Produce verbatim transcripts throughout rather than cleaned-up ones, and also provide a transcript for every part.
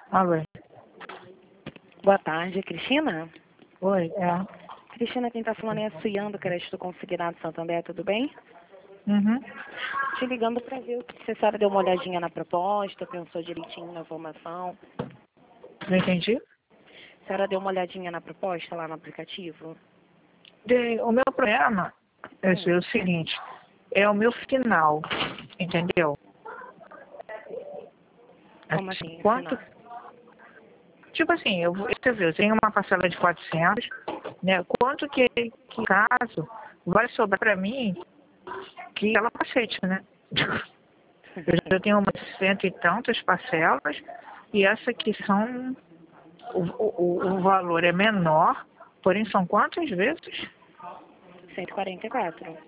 Alô? Boa tarde, Cristina? Oi, é. Cristina, quem está falando é a Suian do Crédito Consignado Santander, tudo bem? Uhum. Te ligando para ver se a senhora deu uma olhadinha na proposta, pensou direitinho na informação. Não entendi? A senhora deu uma olhadinha na proposta lá no aplicativo? De, o meu problema é Hum. o seguinte, é o meu final, entendeu? Como assim, Quanto, afinal? tipo assim, eu, vou- deixa eu ver, eu tenho uma parcela de quatrocentos, né? Quanto que, que caso vai sobrar para mim que ela aceite, né? Eu já tenho umas cento e tantas parcelas e essa aqui são, o, o, o valor é menor, porém são quantas vezes? cento e quarenta e quatro.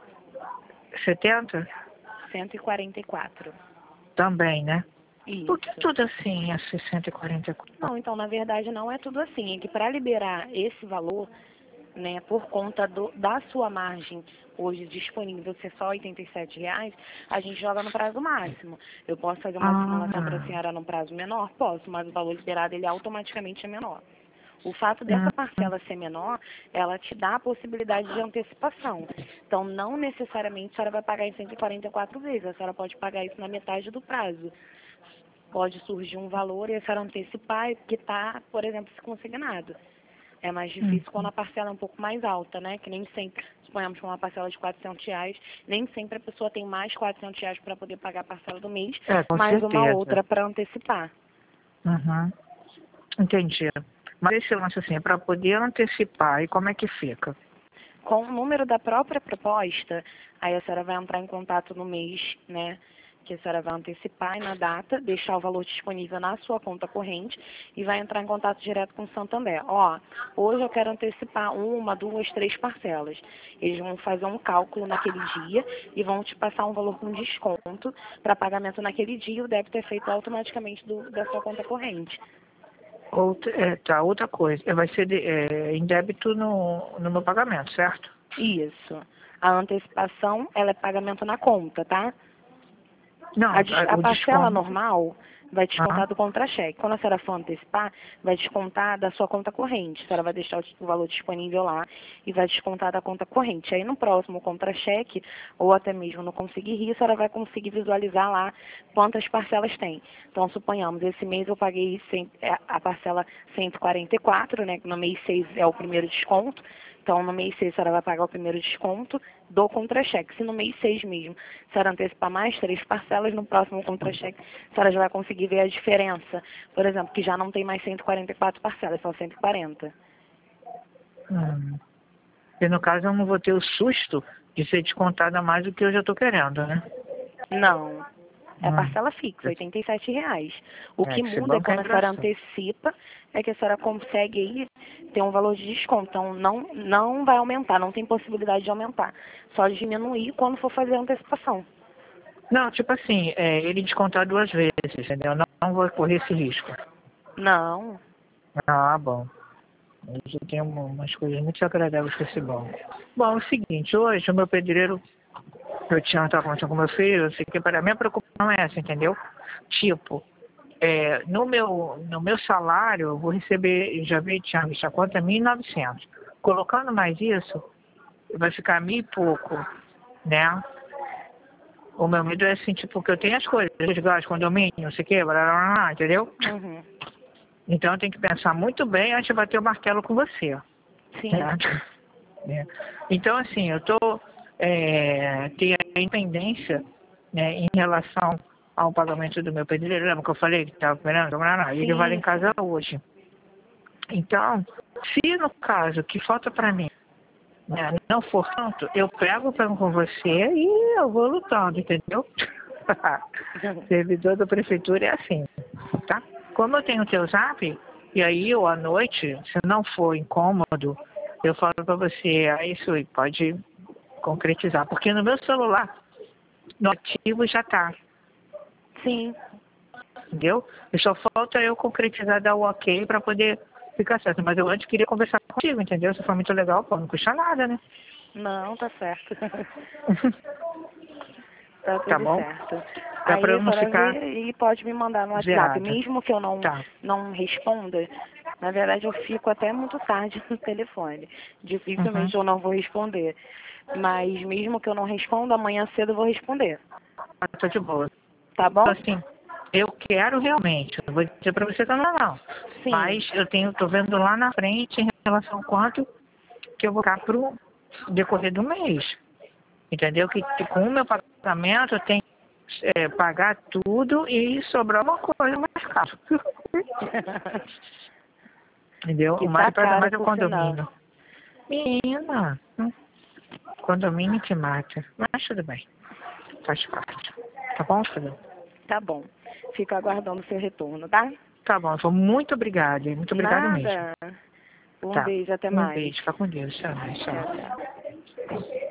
setenta? cento e quarenta e quatro. Também, né? Por que Isso. tudo assim é cento e quarenta e quatro? Não, então, na verdade, não é tudo assim. É que para liberar esse valor, né, por conta do, da sua margem hoje disponível ser só oitenta e sete reais, a gente joga no prazo máximo. Eu posso fazer uma simulação para a Ah, senhora num prazo menor? Posso, mas o valor liberado ele automaticamente é menor. O fato dessa hum, parcela ser menor, ela te dá a possibilidade de antecipação. Então, não necessariamente a senhora vai pagar em cento e quarenta e quatro vezes, a senhora pode pagar isso na metade do prazo. Pode surgir um valor e a senhora antecipar que está, por exemplo, consignado. É mais hum. difícil quando a parcela é um pouco mais alta, né? Que nem sempre, suponhamos que uma parcela de quatrocentos reais, nem sempre a pessoa tem mais quatrocentos reais para poder pagar a parcela do mês, É, com mais uma certeza. outra para antecipar. Uhum. Entendi. Mas esse lance assim, é para poder antecipar, e como é que fica? Com o número da própria proposta, aí a senhora vai entrar em contato no mês, né? Que a senhora vai antecipar e na data, deixar o valor disponível na sua conta corrente e vai entrar em contato direto com o Santander. Ó, hoje eu quero antecipar uma, duas, três parcelas. Eles vão fazer um cálculo naquele dia e vão te passar um valor com desconto para pagamento naquele dia. O débito é feito automaticamente do, da sua conta corrente. Outra, é, tá, outra coisa, é, vai ser de, é, em débito no, no meu pagamento, certo? Isso. A antecipação, ela é pagamento na conta, tá? A, Não, des- tá, a o parcela desconto. normal vai Ah, descontar do contra-cheque. Quando a senhora for antecipar, vai descontar da sua conta corrente. A senhora vai deixar o, o valor disponível lá e vai descontar da conta corrente. Aí no próximo contra-cheque, ou até mesmo no Conseguir Rir, a senhora vai conseguir visualizar lá quantas parcelas tem. Então, suponhamos, esse mês eu paguei cem, é, a parcela cento e quarenta e quatro, né? Que no mês seis é o primeiro desconto. Então, no mês seis, a senhora vai pagar o primeiro desconto do contra-cheque. Se no mês seis mesmo, a senhora antecipar mais três parcelas, no próximo contra-cheque, a senhora já vai conseguir ver a diferença. Por exemplo, que já não tem mais cento e quarenta e quatro parcelas, são cento e quarenta. hum. E no caso eu não vou ter o susto de ser descontada mais do que eu já estou querendo, né? Não. É a Hum. parcela fixa, oitenta e sete reais. O É, que que esse muda é banco é quando a senhora engraçado. antecipa, é que a senhora consegue aí ter um valor de desconto. Então, não, não vai aumentar, não tem possibilidade de aumentar. Só diminuir quando for fazer a antecipação. Não, tipo assim, é, ele descontar duas vezes, entendeu? Não, não vou correr esse risco. Não. Ah, bom. Hoje eu tenho uma- umas coisas muito agradáveis com esse banco. Bom, é o seguinte, hoje o meu pedreiro, eu tinha estava conversando com meu filho, eu sei que para mim a preocupação é essa, entendeu? Tipo, é, no meu no meu salário eu vou receber, já vi, tinha visto a conta, mil e novecentos. Colocando mais isso, vai ficar mil e pouco, né? O meu medo é assim, tipo, que eu tenho as coisas, os gastos, condomínio, não sei o que, blá, blá, blá, entendeu? Uhum. Então eu tenho que pensar muito bem antes de bater o martelo com você. Sim. Certo? É. Então, assim, eu estou é, tenho a independência, né, em relação ao pagamento do meu pedreiro. Lembra que eu falei que estava esperando? E ele vai lá em Sim, casa sim. hoje. Então, se no caso que falta para mim, né, não for tanto, eu pego, pego com você e eu vou lutando, entendeu? Servidor da prefeitura é assim, tá? Como eu tenho o teu zap, e aí eu à noite, se não for incômodo, eu falo pra você, ah, isso aí pode concretizar. Porque no meu celular, no ativo já tá, Sim. entendeu? E só falta eu concretizar, dar o ok pra poder ficar certo. Mas eu antes queria conversar contigo, entendeu? Se for muito legal, pô, não custa nada, né? Não, tá certo. Tá Tá tudo bom? certo. Dá Aí pra eu a não senhora ficar vê e pode me mandar no WhatsApp. zerada. Mesmo que eu não, Tá. não responda, na verdade eu fico até muito tarde no telefone. Dificilmente Uhum. eu não vou responder. Mas mesmo que eu não responda, amanhã cedo eu vou responder. Ah, tô de boa. Tá bom? Então, assim, eu quero realmente, eu vou dizer pra você que eu não, não. Sim. Mas eu tenho, tô vendo lá na frente em relação ao quanto que eu vou ficar pro decorrer do mês. Entendeu? Que, que com o meu pagamento eu tenho que é, pagar tudo e sobrar uma coisa mais caro. Entendeu? Que O mais tá pesa caro, mais é o por sinal. condomínio. Menina, hum, condomínio que mata. Mas tudo bem. Faz parte. Tá bom, filho? Tá bom. Fico aguardando o seu retorno, tá? Tá bom, então, muito obrigada. Muito obrigado mesmo. Nada. Um Tá. beijo, até Um mais. beijo. Fica com Deus. Tchau, Tchau, tchau. tchau.